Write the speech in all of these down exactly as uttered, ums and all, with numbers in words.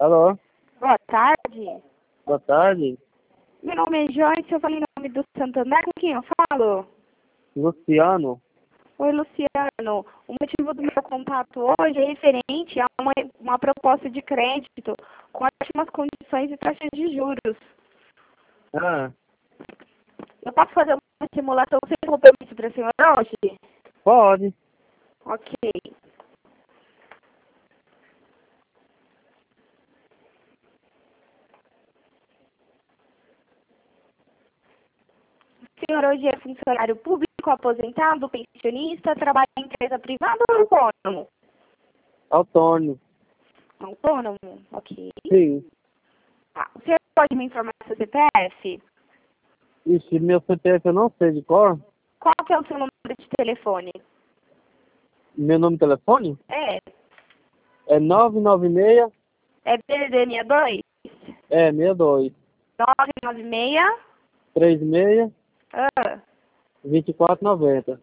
Alô? Boa tarde. Boa tarde. Meu nome é Joyce, eu falei em nome do Santander. Com quem eu falo? Luciano? Oi, Luciano. O motivo do meu contato hoje é referente a uma, uma proposta de crédito com ótimas condições e taxas de juros. Ah, Eu posso fazer uma simulação sem compromisso para a senhora hoje? pode. Ok. O senhor hoje é funcionário público, aposentado, pensionista, trabalha em empresa privada ou autônomo? Autônomo. Autônomo? Ok. Sim. Ah, o senhor pode me informar seu C P F? Ixi, meu C P F eu não sei de cor. Qual que é o seu número de telefone? Meu número de telefone É. é nove nove seis, É B D D sessenta e dois? é sessenta e dois, nove nove seis? trinta e seis, Ah. vinte e quatro noventa.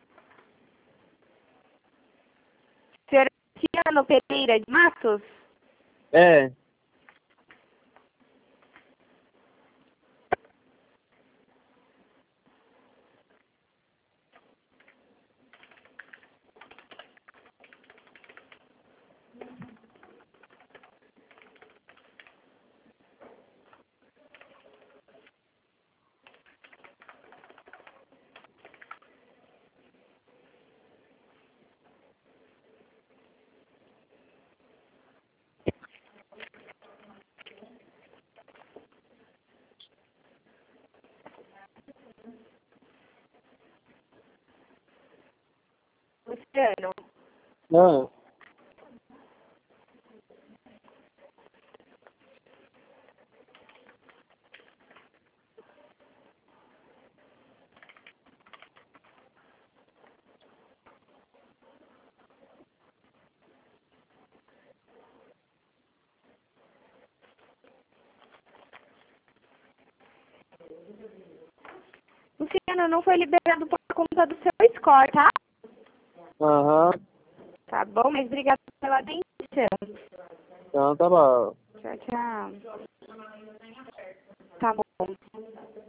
Senhor Luciano Pereira de Matos? É. Luciano? Ah. Luciano, não foi liberado por conta do seu score, tá? Aham. Tá bom, mas obrigada pela atenção. Então tá bom. Tchau, tchau. Tá bom.